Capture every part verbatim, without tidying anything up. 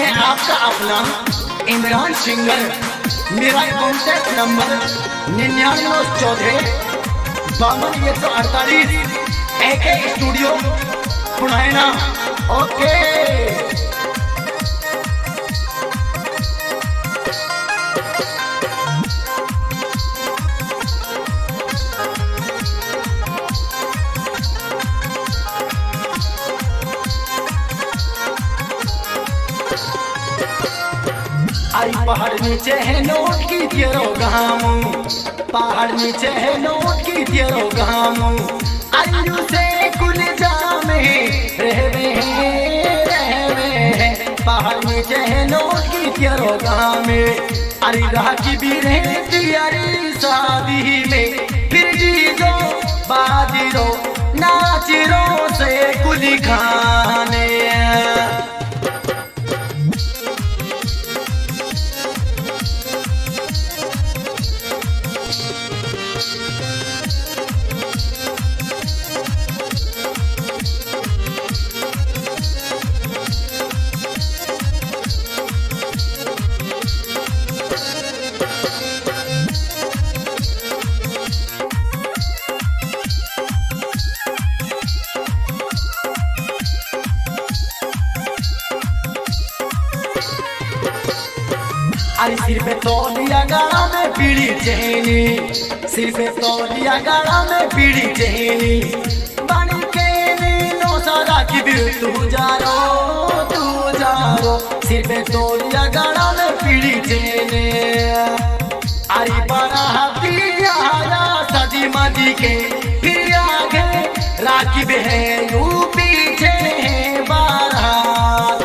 मैं आपका अपना इमरान सिंगर। मेरा कॉन्टैक्ट नंबर निन्यानवे चौदह बावन एक सौ अड़तालीस। एक स्टूडियो पुनैना। ओके आई पहाड़ नीचे है नोट की तेरो गामू, पहाड़ नीचे है नोट की तेरो गामू। आयु से कुल जामे रहवे हैं रहवे हैं, पहाड़ नीचे है नोट की तेरो गामे। अरे राखी भी रहती अरे शादी में, फिर जीजो बाजीरो नाचिरो से कुली खाने। अरे सिर पे तौलिया गाड़ा में पीड़ी चहनी, सिर पे तौलिया गाड़ा में पीड़ी चहनी। बन के नीनो सारा की भी तू जा रो तू जा रो, सिर पे तौलिया गाड़ा में पीड़ी चहनी। अरे बड़ा हथिया सजी मजी के फिर आगे राखी बहन यू पीछे बारात।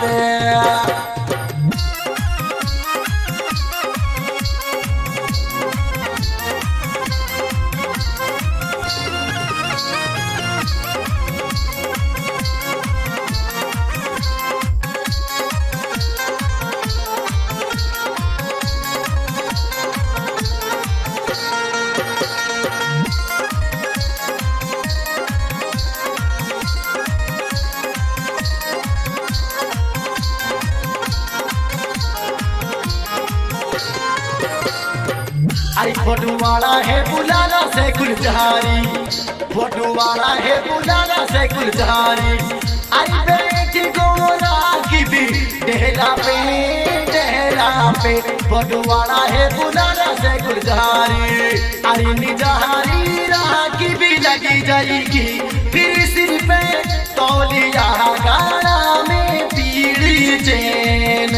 अरे फोटो वाला है बुलाना से गुलजारी, फोटो वाला है बुलाना से गुलजारी। अरे बेटी गोरा की भी डेरा पे डेरा पे, फोटो वाला है बुलाना से गुलजारी। अरे निजारी राह की भी लगी जाएगी, फिर सिर पे तौलिया गाड़ा में पीड़ी चैन।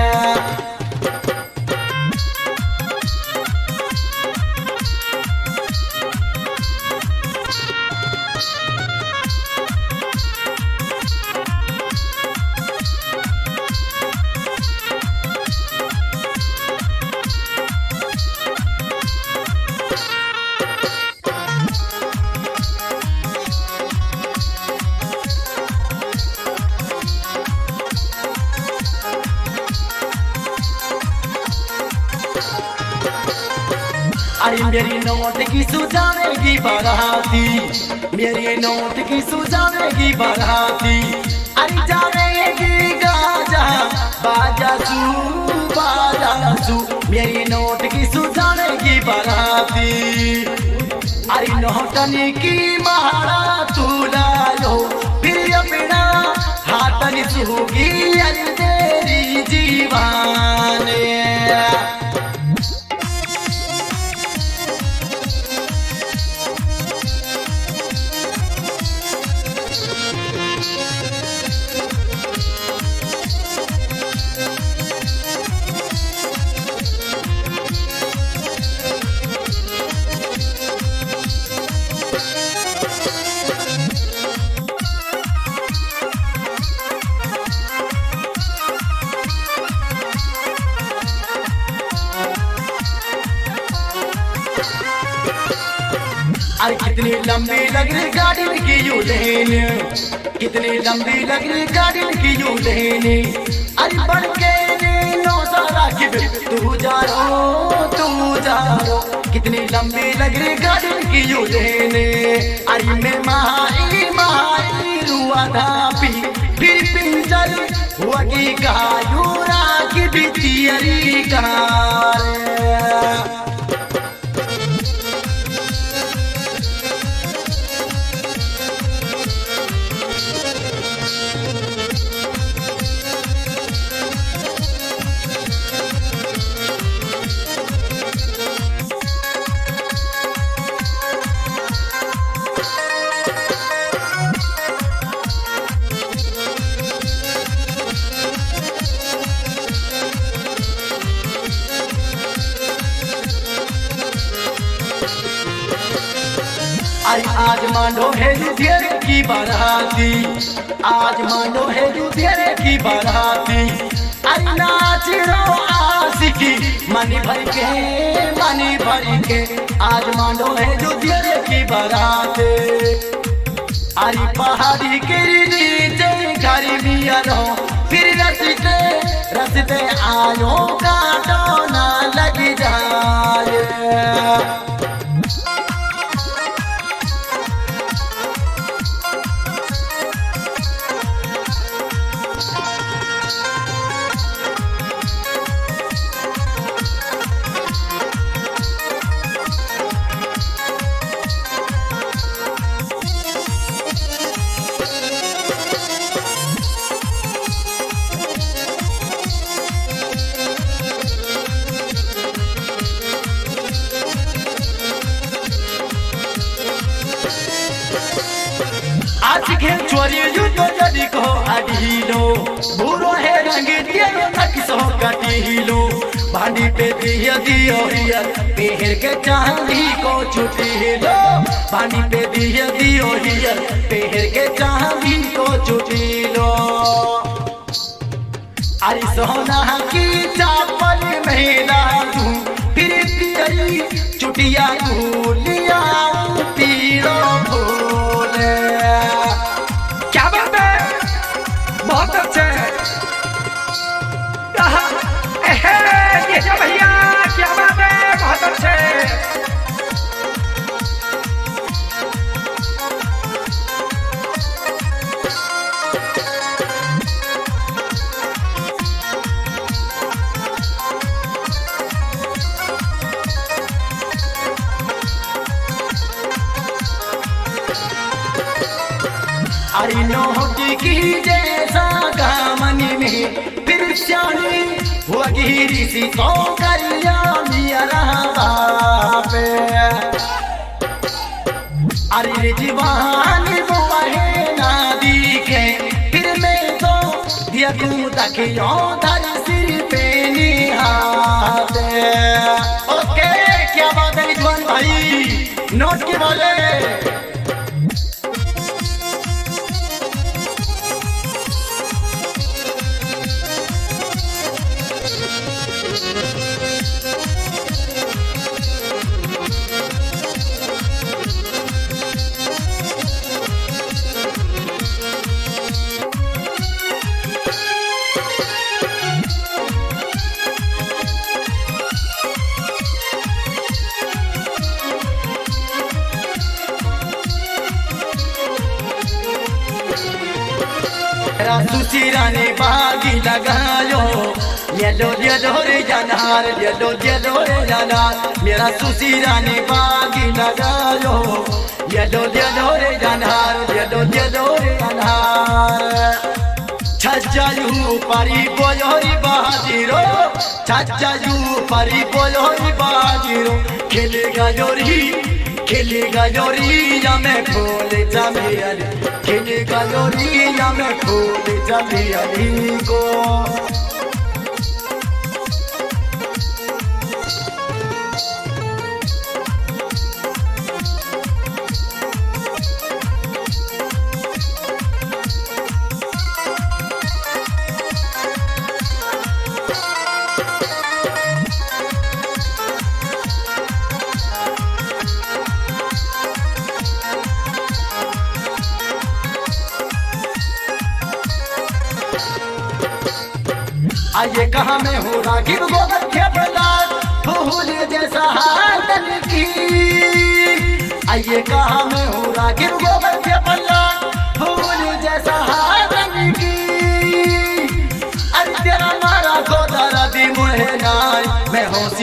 अरे मेरी नोट की सुझावेगी बाराती, मेरी नोट की सुझावेगी बाराती। अरे जावेगी गाजा बाजा सू बाजा सू, मेरी नोट की सुझावेगी बाराती। अरे नोटनी की महारा तू लालो, फिर अपना हाथनी सूगी अरे तेरी जीवाने। अरे कितनी लंबी लग रही गाड़ी की यू लेन, कितनी लंबी लग रही गाड़ी की यू लेन। अरे बढ़ के नो सारा की तू जा रो तू जा रो, कितनी लंबी लग रही गाड़ी की यू लेन। अरे मैं माही माही रुआ धापी फिर पिंजा भीतरी वगी गायूरा की भीतरी गारे आज मानो है युद्धेर की बाराती आज मानो है युद्धेर की बाराती आई नाच रो आशिकी मनी भर के मनी भर के आज मानो है युद्धेर की बाराती आई पहाड़ी के नीचे घर बिया रो फिर रस्ते रस्ते आयो का डोना लग जाए आज के चोरी युद्ध जदी को अडीलो बुरो है रंग दियो नक्सो कटीलो भांडी पे दिया दियो हिया पेहर के चांदी को छुटीलो भांडी पे दिया दियो हिया पेहर के चांदी को छुटीलो अरे सोना की चापल महिला तू फिर तेरी चुटिया लिया पीरो भोले क्या बात है बहुत अच्छे ये भैया क्या बात है बहुत अच्छे अरे नोटी की जैसा गामनी में फिर श्यानी वही ऋषि तो करिया मिया पे अरे जीवानी वो है ना दिखे फिर मैं तो दिया तू तकियो धर सिर पे निहाते ओके क्या बात है रिजवान भाई नोट के बोले सुशीरा ने बागी लगायो येलो येलो रे जनार येलो येलो रे जनार मेरा सुशीरा ने बागी लगायो येलो येलो रे जनार येलो येलो रे जनार छज्जायू परी बोलोरी बाजीरो छज्जायू परी बोलोरी बाजीरो खेलेगा जोरी खेलेगा जोरी या मैं फूल जमियाली खेलेगा जोरी या मैं फूल जमियाली को आइए कहाँ में हो रागिब गोबर के प्रहलाद फूल जैसा हाथन की आइए कहाँ में हो रागिब गोबर के प्रहलाद फूल जैसा हाथन की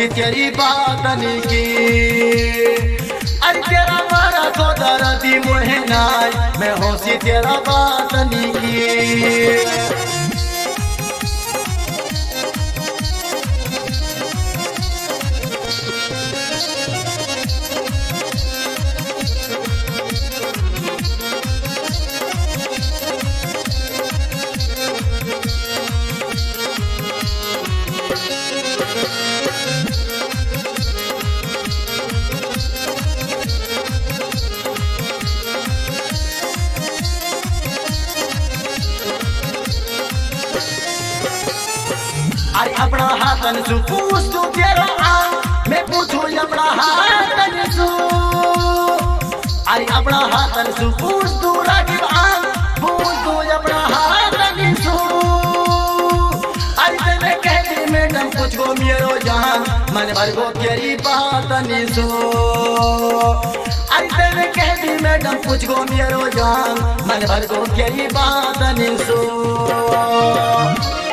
होशी तेरी बात नहीं की। अरे तेरा मारा तो दर्दी मुहे नाय, मैं होशी तेरा बात नहीं की। अरे अपना हाथन सु पूछ तू तेरा आ, मैं पूछू अपना हाथन सु। अरे अपना हाथन सु पूछ तू रागिब आ, पूछ तू अपना हाथन सु। अरे तेरे कह दी मैडम कुछ को मेरो जहां, मन भर को तेरी बात नहीं सु। अरे तेरे कह दी मैडम कुछ को मेरो जहां, मन भर को तेरी बात नहीं सु।